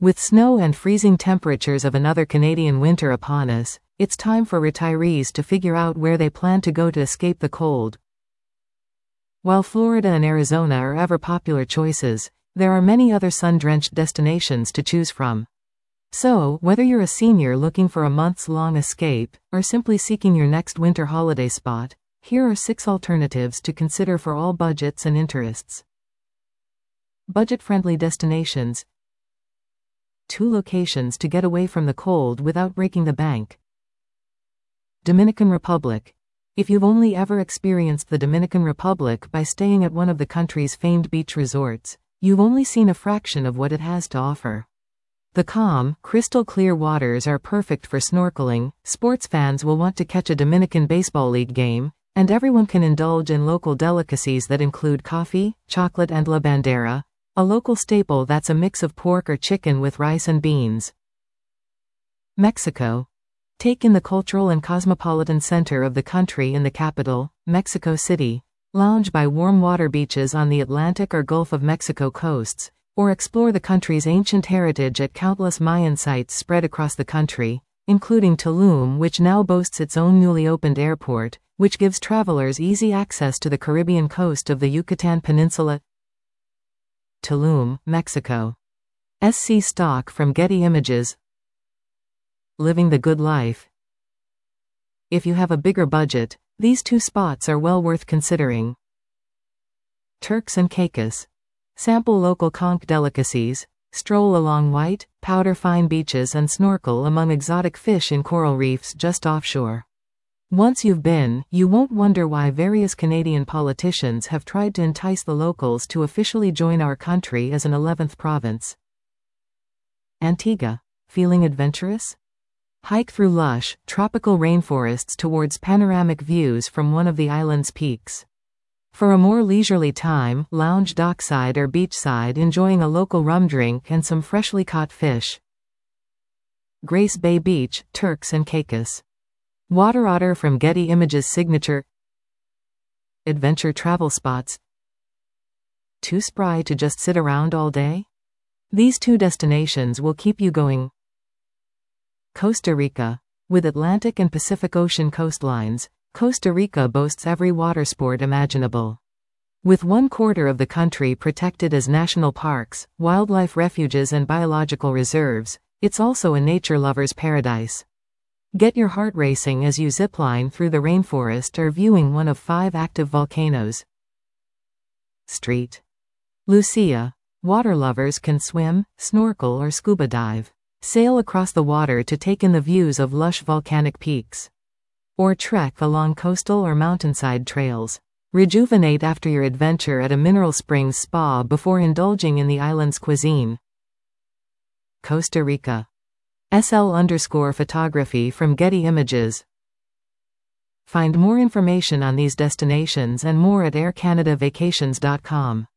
With snow and freezing temperatures of another Canadian winter upon us, it's time for retirees to figure out where they plan to go to escape the cold. While Florida and Arizona are ever popular choices, there are many other sun-drenched destinations to choose from. So, whether you're a senior looking for a months-long escape, or simply seeking your next winter holiday spot, here are 6 alternatives to consider for all budgets and interests. Budget-friendly destinations. 2 locations to get away from the cold without breaking the bank. Dominican Republic. If you've only ever experienced the Dominican Republic by staying at one of the country's famed beach resorts, you've only seen a fraction of what it has to offer. The calm, crystal-clear waters are perfect for snorkeling, sports fans will want to catch a Dominican Baseball League game, and everyone can indulge in local delicacies that include coffee, chocolate and la bandera, a local staple that's a mix of pork or chicken with rice and beans. Mexico. Take in the cultural and cosmopolitan center of the country in the capital, Mexico City, lounge by warm water beaches on the Atlantic or Gulf of Mexico coasts, or explore the country's ancient heritage at countless Mayan sites spread across the country, including Tulum, which now boasts its own newly opened airport, which gives travelers easy access to the Caribbean coast of the Yucatan Peninsula. Tulum, Mexico. SC stock from Getty Images. Living the good life. If you have a bigger budget, these 2 spots are well worth considering. Turks and Caicos. Sample local conch delicacies, stroll along white, powder-fine beaches and snorkel among exotic fish in coral reefs just offshore. Once you've been, you won't wonder why various Canadian politicians have tried to entice the locals to officially join our country as an 11th province. Antigua. Feeling adventurous? Hike through lush, tropical rainforests towards panoramic views from one of the island's peaks. For a more leisurely time, lounge dockside or beachside enjoying a local rum drink and some freshly caught fish. Grace Bay Beach, Turks and Caicos. Water otter from Getty Images signature. Adventure travel spots. Too spry to just sit around all day? These 2 destinations will keep you going. Costa Rica. With Atlantic and Pacific Ocean coastlines, Costa Rica boasts every water sport imaginable. With 1/4 of the country protected as national parks, wildlife refuges and biological reserves, it's also a nature lover's paradise. Get your heart racing as you zipline through the rainforest or viewing one of 5 active volcanoes. Street. Lucia. Water lovers can swim, snorkel or scuba dive. Sail across the water to take in the views of lush volcanic peaks. Or trek along coastal or mountainside trails. Rejuvenate after your adventure at a mineral springs spa before indulging in the island's cuisine. Costa Rica. SL_photography from Getty Images. Find more information on these destinations and more at aircanadavacations.com.